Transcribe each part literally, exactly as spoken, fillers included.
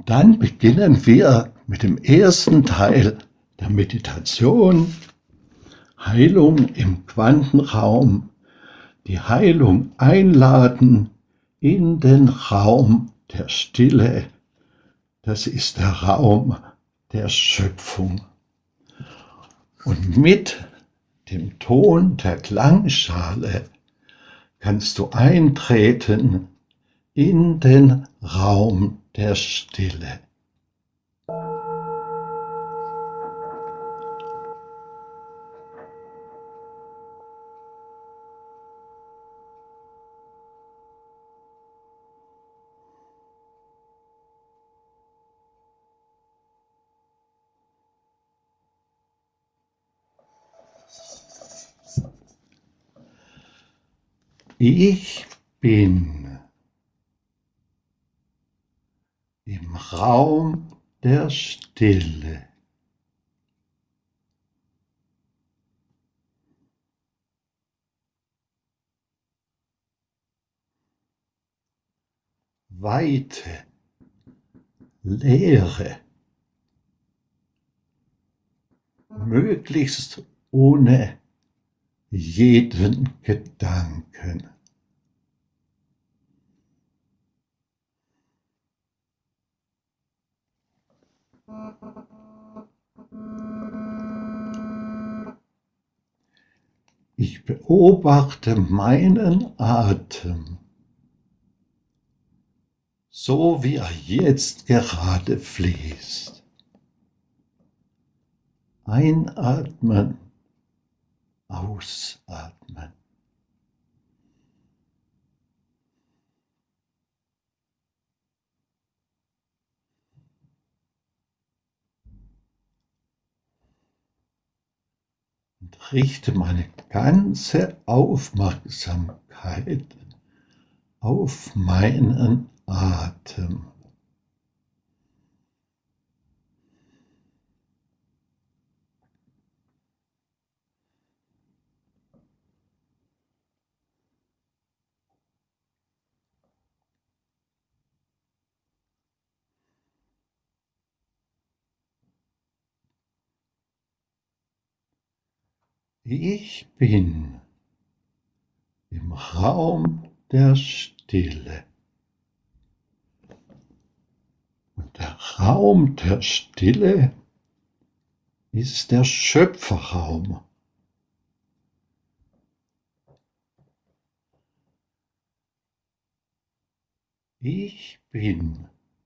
Dann beginnen wir mit dem ersten Teil der Meditation, Heilung im Quantenraum, die Heilung einladen in den Raum der Stille. Das ist der Raum der Schöpfung. Und mit dem Ton der Klangschale kannst du eintreten in den Raum der Stille. Ich bin im Raum der Stille. Weite, Leere, möglichst ohne jeden Gedanken. Ich beobachte meinen Atem, so wie er jetzt gerade fließt. Einatmen, ausatmen. Und richte meine ganze Aufmerksamkeit auf meinen Atem. Ich bin im Raum der Stille. Und der Raum der Stille ist der Schöpferraum. Ich bin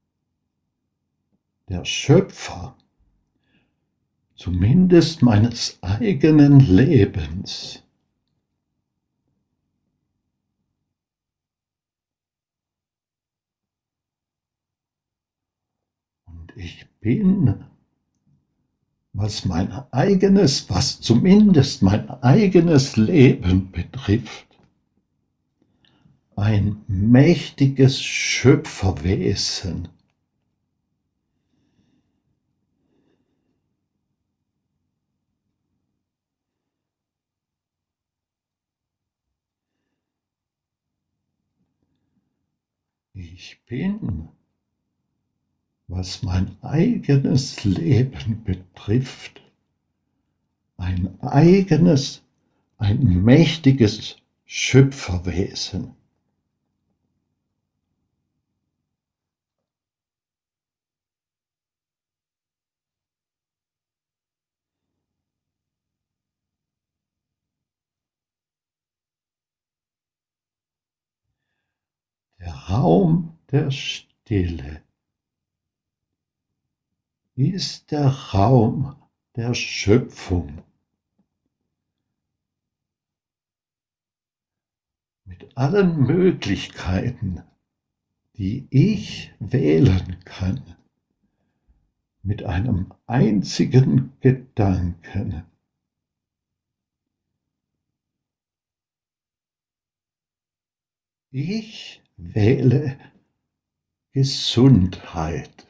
der Schöpfer, zumindest meines eigenen Lebens. Und ich bin, was mein eigenes, was zumindest mein eigenes Leben betrifft, ein mächtiges Schöpferwesen. Ich bin, was mein eigenes Leben betrifft, ein eigenes, ein mächtiges Schöpferwesen. Der Raum der Stille ist der Raum der Schöpfung. Mit allen Möglichkeiten, die ich wählen kann, mit einem einzigen Gedanken. Ich wähle Gesundheit.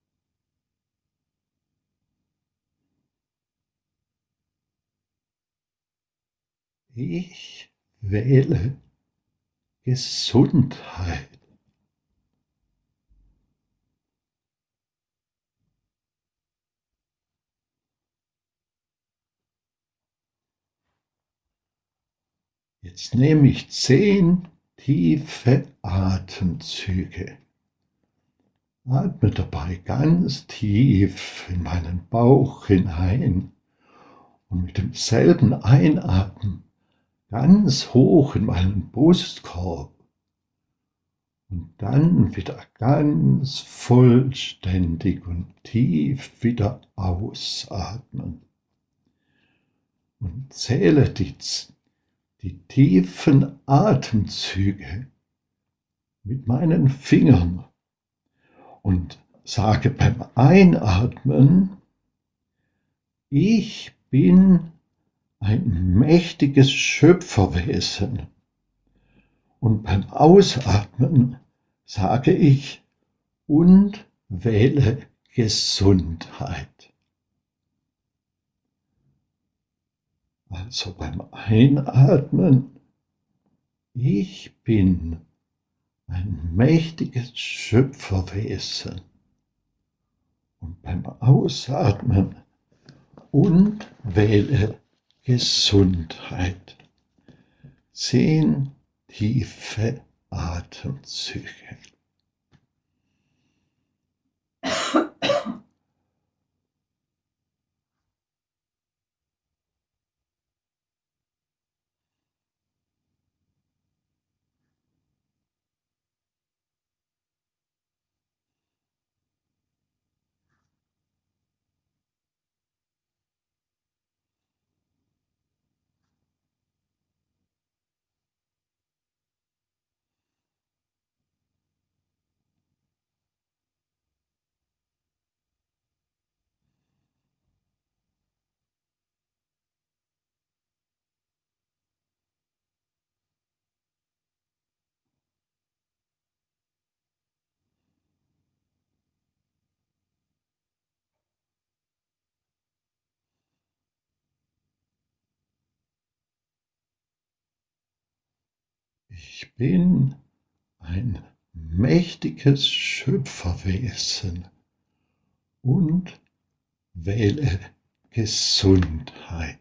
Ich wähle Gesundheit. Jetzt nehme ich zehn tiefe Atemzüge. Atme dabei ganz tief in meinen Bauch hinein und mit demselben Einatmen ganz hoch in meinen Brustkorb und dann wieder ganz vollständig und tief wieder ausatmen. Und zähle die, die tiefen Atemzüge mit meinen Fingern und sage beim Einatmen: Ich bin ein mächtiges Schöpferwesen. Und beim Ausatmen sage ich: und wähle Gesundheit. Also beim Einatmen: Ich bin ein mächtiges Schöpferwesen. Und beim Ausatmen: und wähle Gesundheit. Zehn tiefe Atemzüge. Ich bin ein mächtiges Schöpferwesen und wähle Gesundheit.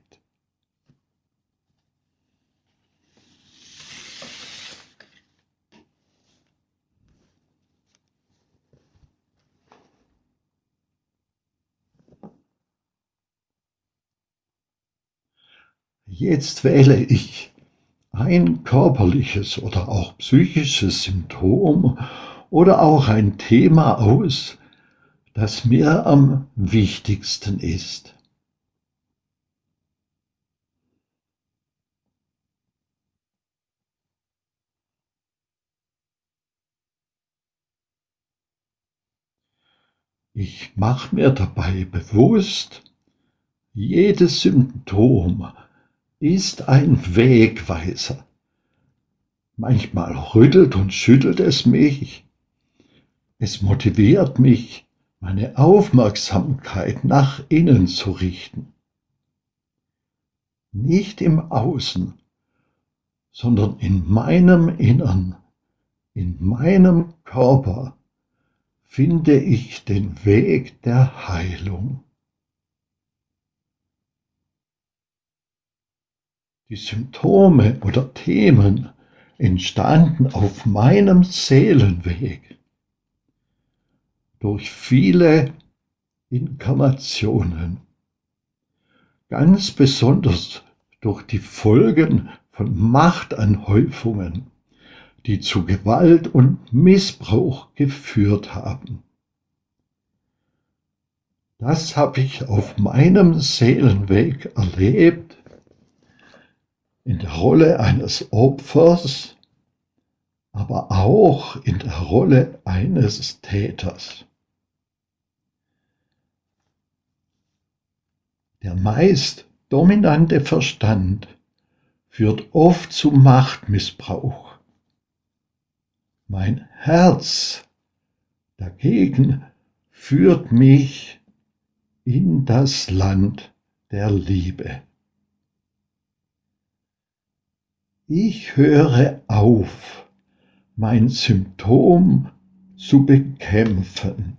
Jetzt wähle ich ein körperliches oder auch psychisches Symptom oder auch ein Thema aus, das mir am wichtigsten ist. Ich mache mir dabei bewusst, jedes Symptom ist ein Wegweiser. Manchmal rüttelt und schüttelt es mich. Es motiviert mich, meine Aufmerksamkeit nach innen zu richten. Nicht im Außen, sondern in meinem Innern, in meinem Körper finde ich den Weg der Heilung. Die Symptome oder Themen entstanden auf meinem Seelenweg durch viele Inkarnationen, ganz besonders durch die Folgen von Machtanhäufungen, die zu Gewalt und Missbrauch geführt haben. Das habe ich auf meinem Seelenweg erlebt, in der Rolle eines Opfers, aber auch in der Rolle eines Täters. Der meist dominante Verstand führt oft zu Machtmissbrauch. Mein Herz dagegen führt mich in das Land der Liebe. Ich höre auf, mein Symptom zu bekämpfen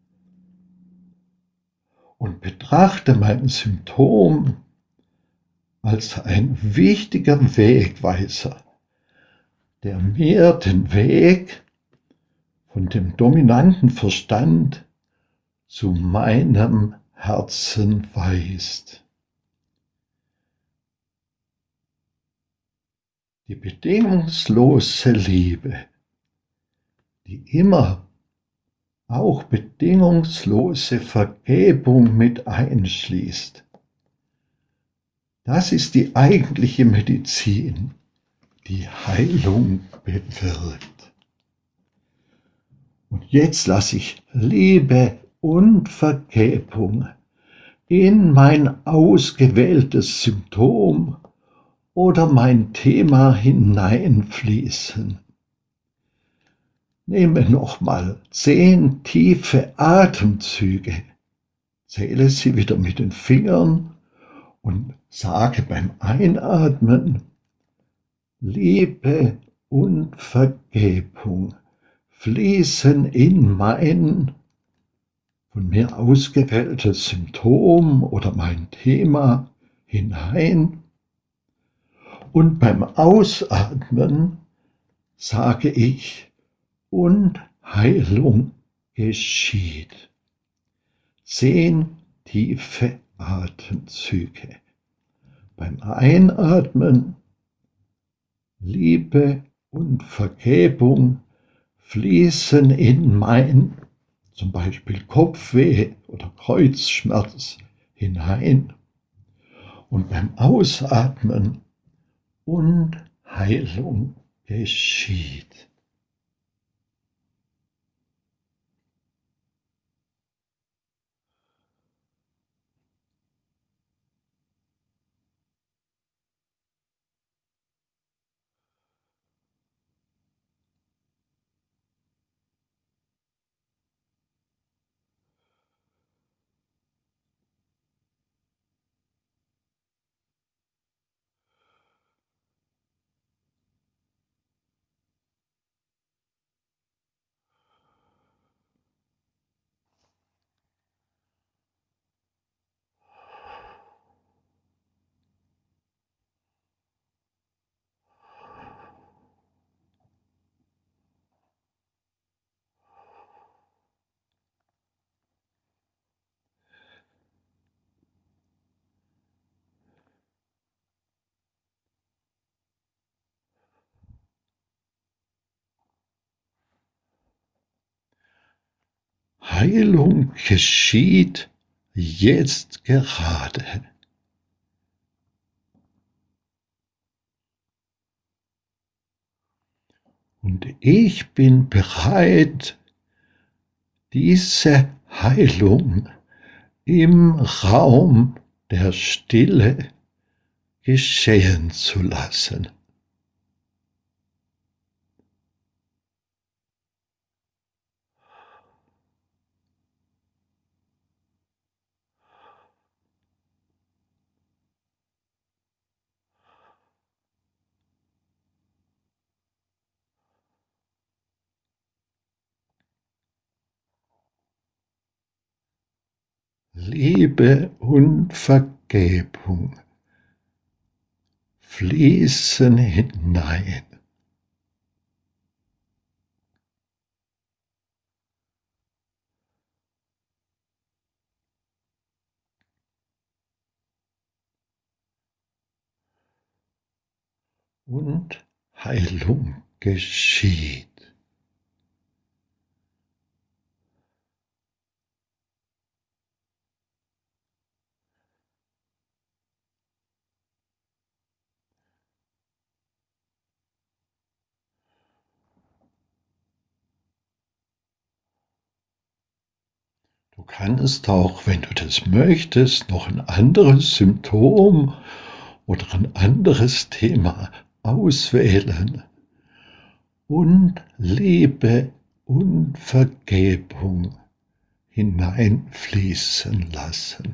und betrachte mein Symptom als ein wichtiger Wegweiser, der mir den Weg von dem dominanten Verstand zu meinem Herzen weist. Die bedingungslose Liebe, die immer auch bedingungslose Vergebung mit einschließt, das ist die eigentliche Medizin, die Heilung bewirkt. Und jetzt lasse ich Liebe und Vergebung in mein ausgewähltes Symptom oder mein Thema hineinfließen. Nehme nochmal zehn tiefe Atemzüge, zähle sie wieder mit den Fingern und sage beim Einatmen: Liebe und Vergebung fließen in mein von mir ausgewähltes Symptom oder mein Thema hinein. Und beim Ausatmen sage ich: Und Heilung geschieht. Zehn tiefe Atemzüge. Beim Einatmen: Liebe und Vergebung fließen in mein, zum Beispiel Kopfweh oder Kreuzschmerz, hinein. Und beim Ausatmen: Und Heilung geschieht. Heilung geschieht jetzt gerade. Und ich bin bereit, diese Heilung im Raum der Stille geschehen zu lassen. Liebe und Vergebung fließen hinein. Und Heilung geschieht. Du kannst auch, wenn du das möchtest, noch ein anderes Symptom oder ein anderes Thema auswählen und Liebe und Vergebung hineinfließen lassen.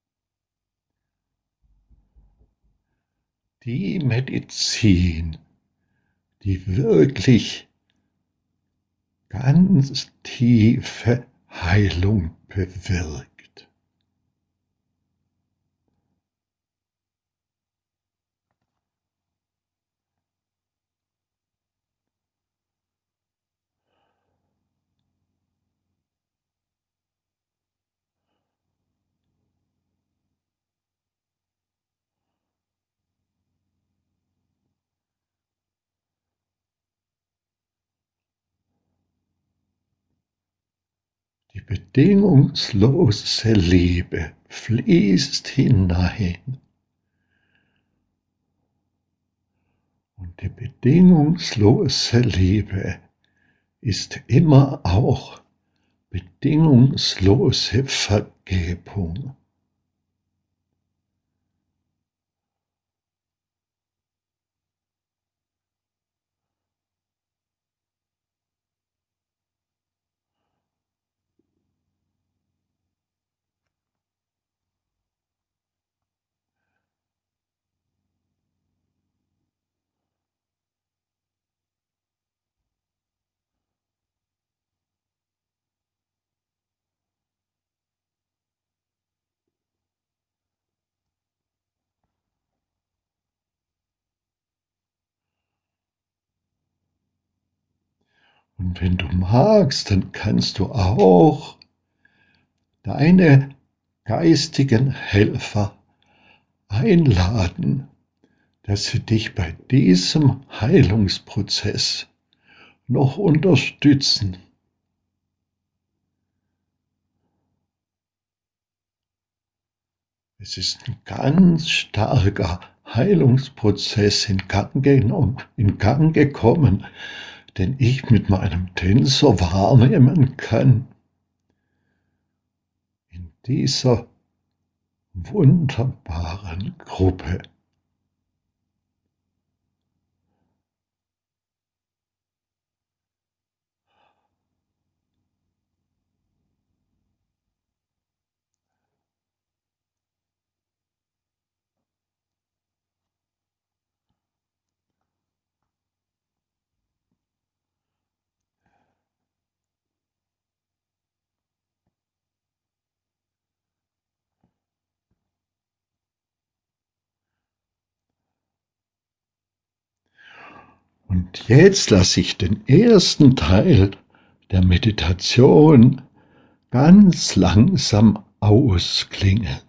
Die Medizin die wirklich ganz tiefe Heilung bewirkt. Die bedingungslose Liebe fließt hinein. Und die bedingungslose Liebe ist immer auch bedingungslose Vergebung. Und wenn du magst, dann kannst du auch deine geistigen Helfer einladen, dass sie dich bei diesem Heilungsprozess noch unterstützen. Es ist ein ganz starker Heilungsprozess in Gang genommen, in Gang gekommen, den ich mit meinem Tensor wahrnehmen kann. In dieser wunderbaren Gruppe. Und jetzt lasse ich den ersten Teil der Meditation ganz langsam ausklingen.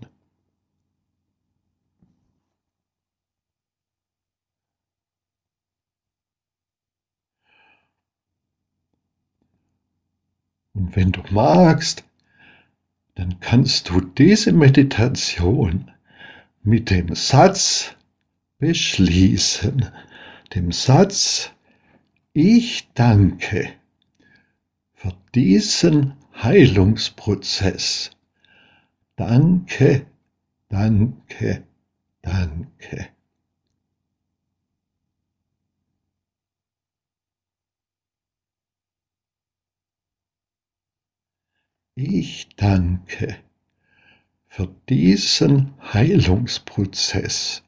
Und wenn du magst, dann kannst du diese Meditation mit dem Satz beschließen, dem Satz: Ich danke für diesen Heilungsprozess. Danke, danke, danke. Ich danke für diesen Heilungsprozess.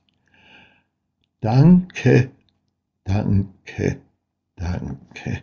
Danke, danke, danke.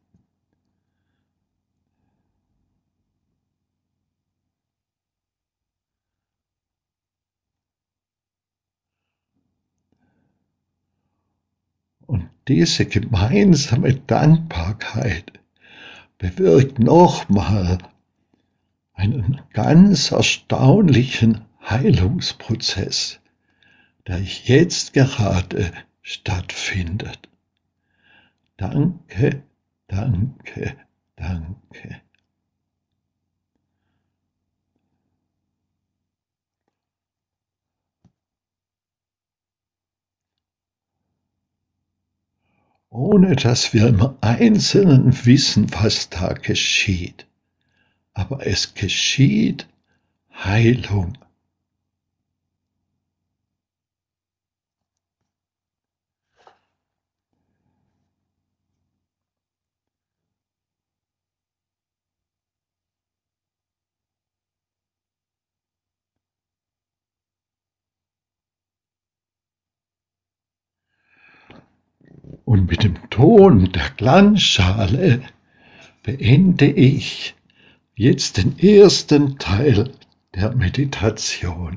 Und diese gemeinsame Dankbarkeit bewirkt nochmal einen ganz erstaunlichen Heilungsprozess, der jetzt gerade stattfindet. Danke, danke, danke. Ohne dass wir im Einzelnen wissen, was da geschieht. Aber es geschieht Heilung. Und mit dem Ton der Klangschale beende ich jetzt den ersten Teil der Meditation.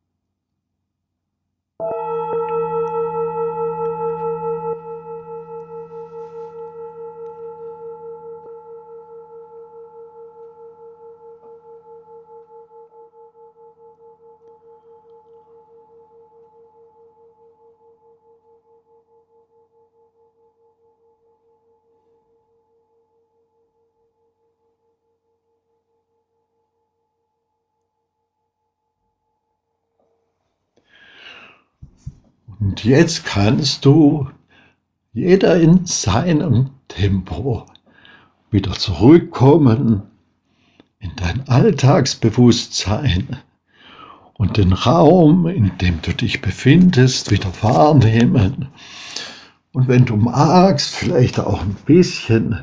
Und jetzt kannst du, jeder in seinem Tempo, wieder zurückkommen in dein Alltagsbewusstsein und den Raum, in dem du dich befindest, wieder wahrnehmen. Und wenn du magst, vielleicht auch ein bisschen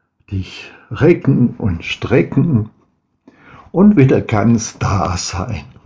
dich recken und strecken und wieder ganz da sein.